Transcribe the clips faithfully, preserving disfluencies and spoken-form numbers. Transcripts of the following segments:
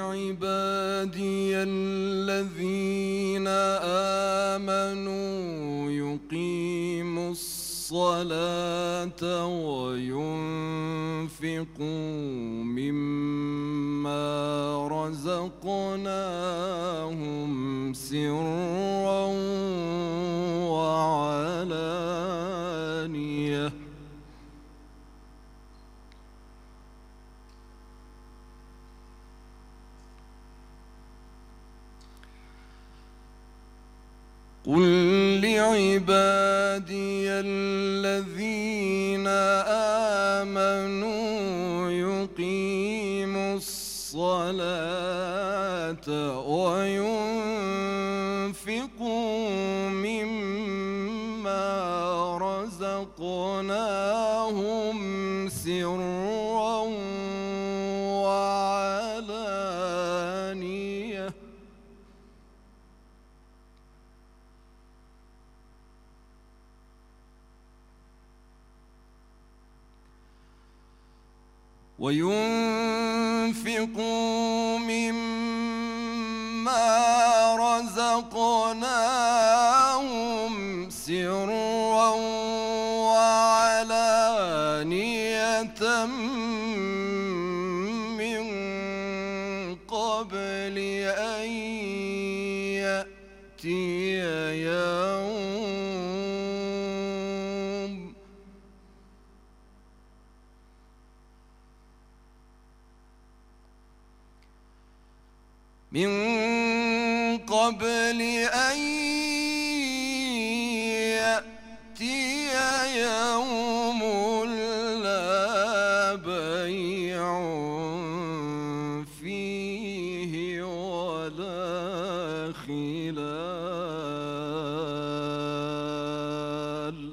لعبادي الذين آمنوا يقيموا الصلاة وينفقوا مما رزقناهم سرا وعلانية قل لعبادي الذين آمنوا يقيموا الصلاة وينفقوا مما رزقناهم سرا وعلانية وينفقوا مما رزقناهم سرا وعلانية من قبل أن يأتي يوم من قبل أن يأتي يوم لا بيع فيه ولا خلال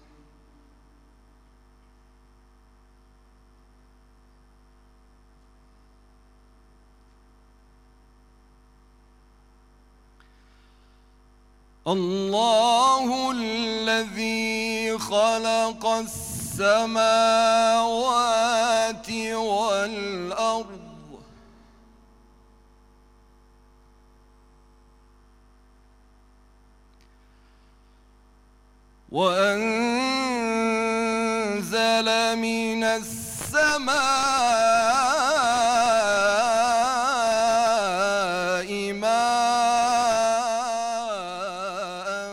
الله الذي خلق السماوات والأرض وأنزل من السماء ماء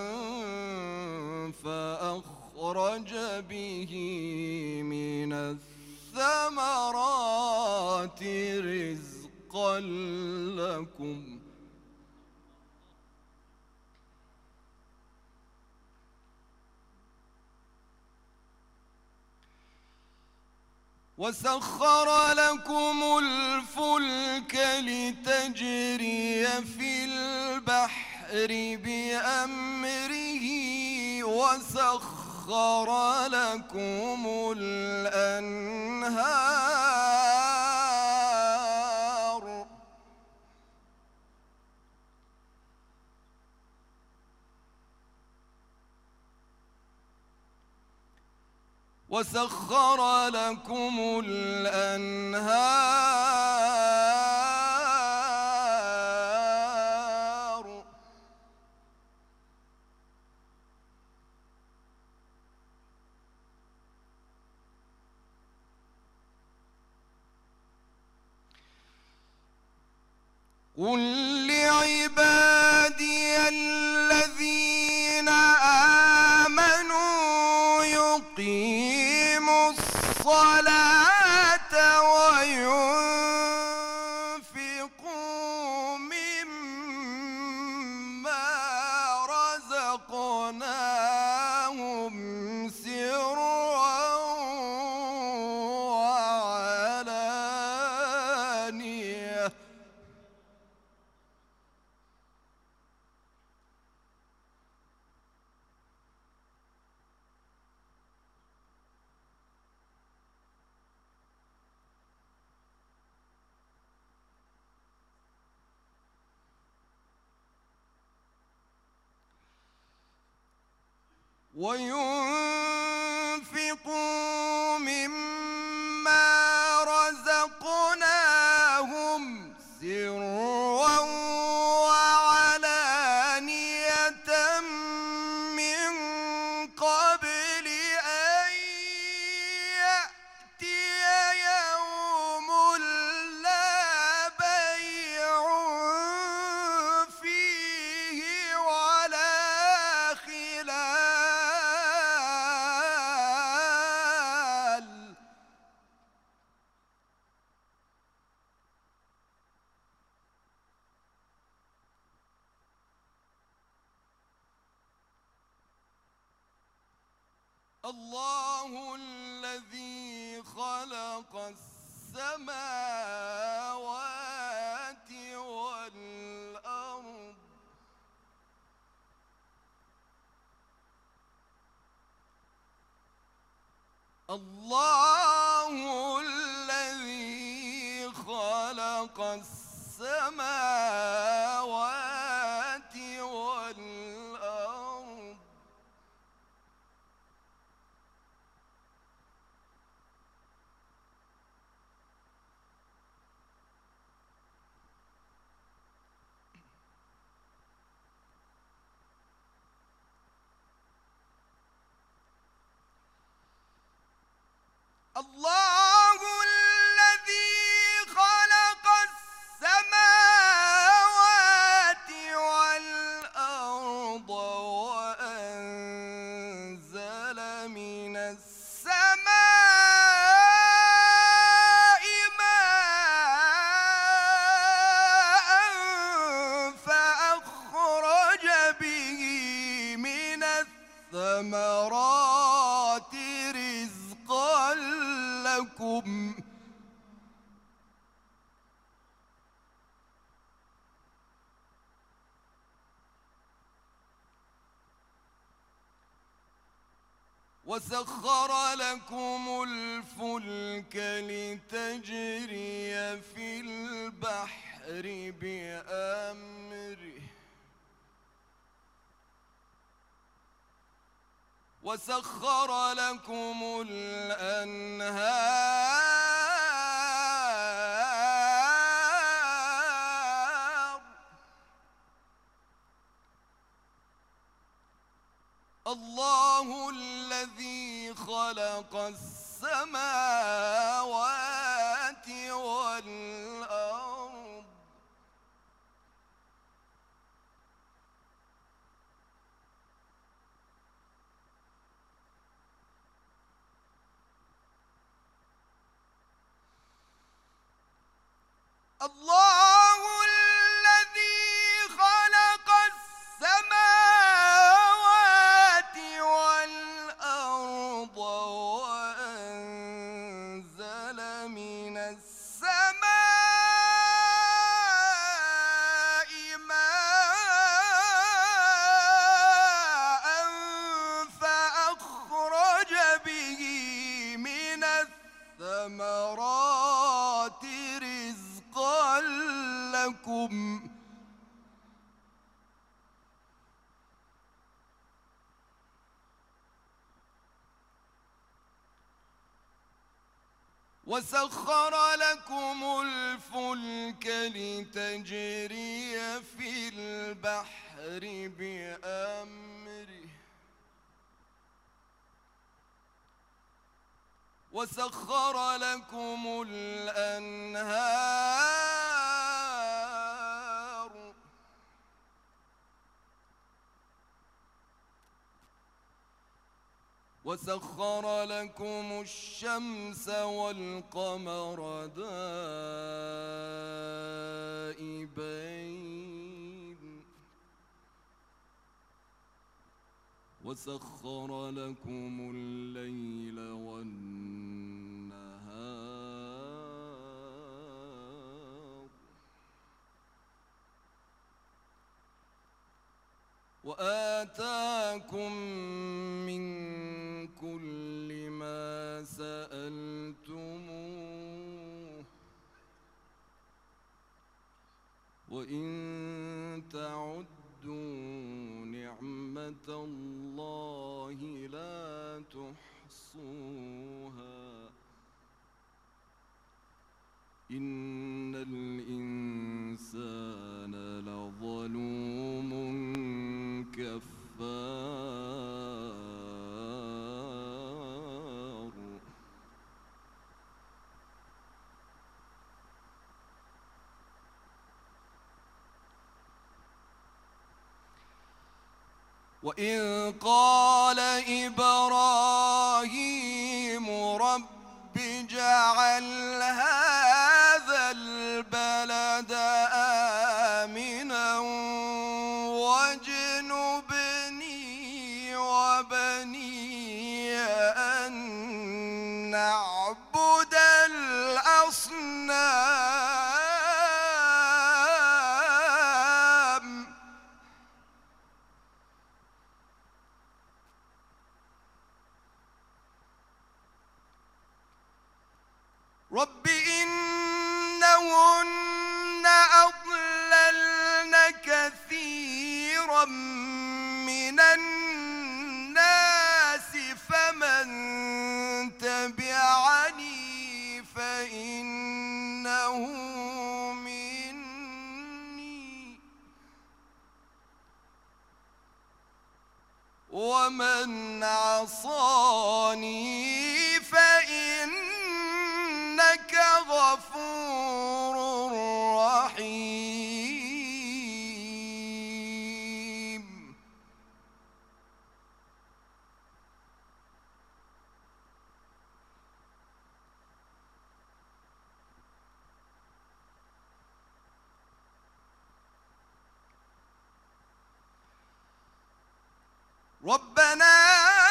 فأخرج به من الثمرات رزقا لكم وسخر لكم الفلك لتجري في البحر بأمره وسخر لكم الأنهار وسخر لكم الأنهار قل لعبادي الذين آمنوا يقيموا الصلاة وينفقوا مما رزقناهم سرا وعلانية وينفقوا مما رزقناهم سرا الله الذي خلق السماوات والأرض الله الذي خلق السماوات والأرض الله الذي خلق السماوات والأرض وأنزل من السماء ماء فأخرج به من الثمرات رزقا لكم وسخر لكم الفلك لتجري في البحر بأمره وسخر لكم الأنهار الله الذي خلق السماوات والأرض الله الذي خلق السماوات والأرض وأنزل من السماء ماء فأخرج به من الثمرات رزقا لكم وسخر لكم الفلك لتجري في البحر بأمره وسخر لكم الأنهار وسخر لكم الشمس والقمر دائبين وسخر لكم الليل والنهار وآتاكم من كل ما سألتموه وإن تعدوا نعمة الله لا تحصوها إن الإنسان لظلوم كفار وإذ قال إبراهيم رب اجعل هذا البلد آمنا واجنبني وبني رب إنهن أضللن كثيرا من الناس فمن تبعني فإنه مني ومن عصاني فإنك غفور رحيم. ربنا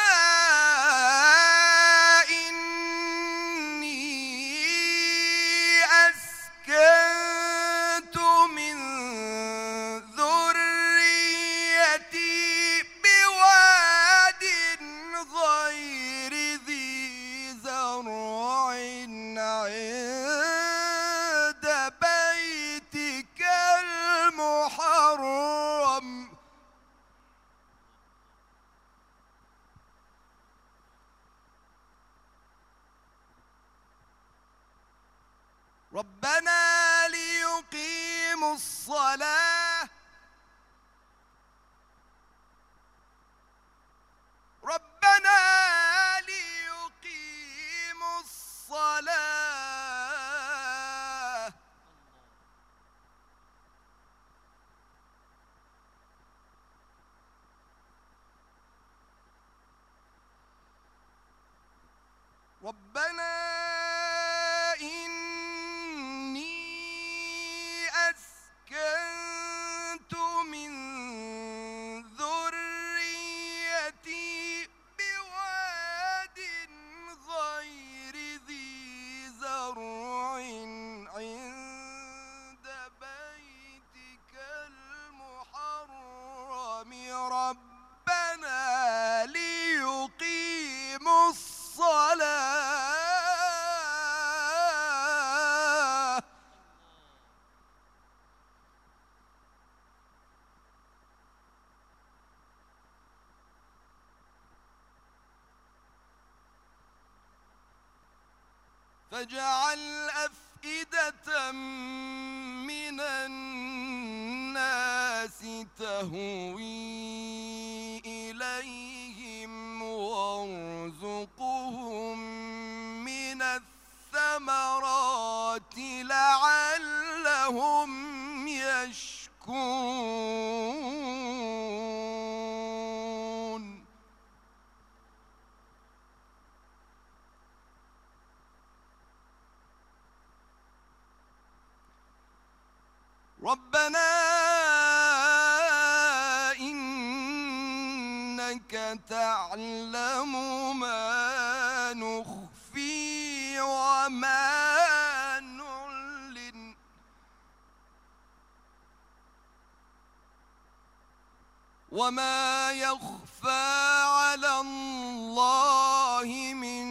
ربنا ليقيموا الصلاة ربنا ليقيموا الصلاة ربنا ربنا ليقيموا الصلاة فاجعل أفئدة من الناس تهوي إليهم وارزقهم من الثمرات لعلهم يشكرون. ربنا إنك تعلم ما نخفي وما نعلن وما يخفى على الله من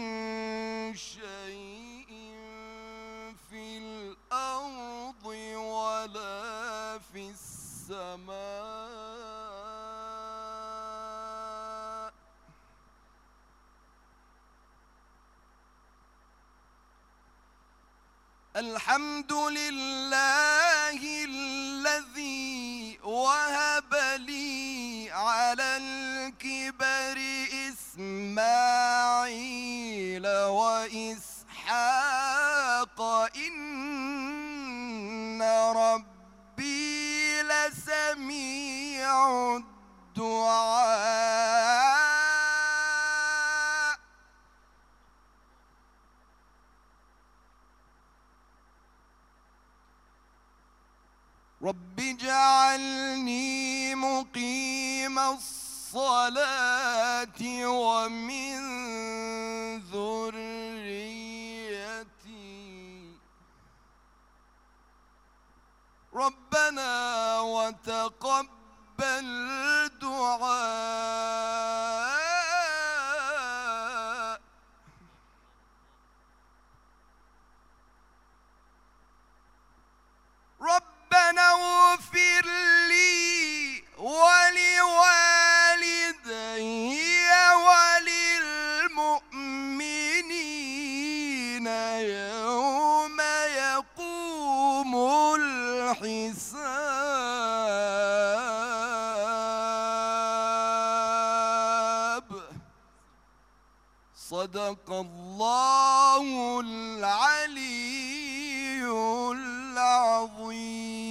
شيء في الأرض ولا في السماء. الحمد لله الذي وهب لي على الكبر إسماعيل وإسحاق إن ربي لسميع الدعاء. رب اجعلني مقيم الصلاة ومن ذريتي ربنا وتقبل دعاء. صدق الله العلي العظيم.